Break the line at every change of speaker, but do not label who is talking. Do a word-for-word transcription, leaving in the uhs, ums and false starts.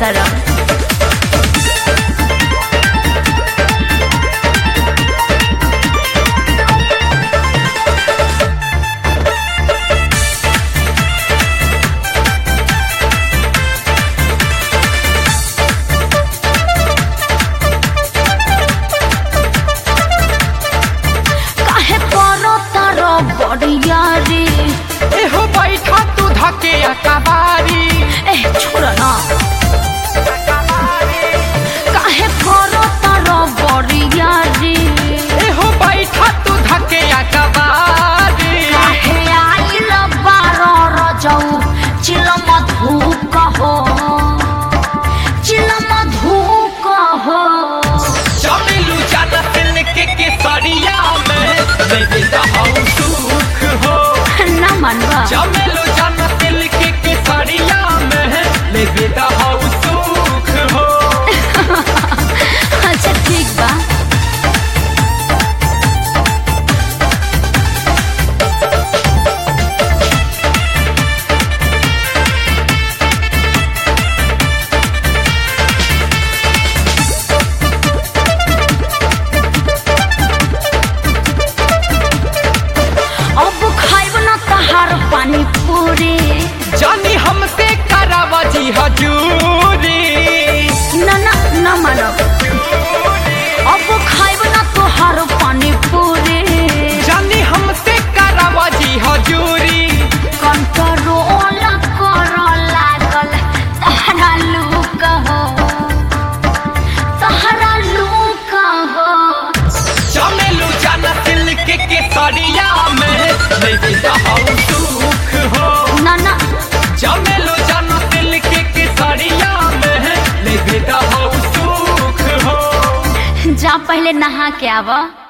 बेशरम। यारी
एहो बैठा तू धके अकबारी
ए छोड़ ना काहे करो तारो बड़ी यारी
एहो बैठा तू धके अकबारी
काहे आइल बारो रजऊ चिलम धूप हो चिलम धूप हो
चमेलू जाना दिल के केसरिया में बेबी दहाऊ सुख हो
ना मनवा
चमेलू जाना दिल के केसरिया में बेबी दहाऊ सुख हो।
अच्छा ठीक बा पानी पूरी
जानी हमसे करावा जी हजूरी
ना ना ना मानो अब खाइब ना तोहार पानी पूरी
जानी हमसे करावा जी हजूरी
कंट्रोल करो लागल तहरा लूक हो तहरा लूक हो
चमेलू जाना दिल के केसरिया में बेबी दहाऊ सुख हो
ना ना
चमेलू जाना दिल के केसरिया में बेबी दहाऊ सुख हो।
जा पहले नहा के आवा।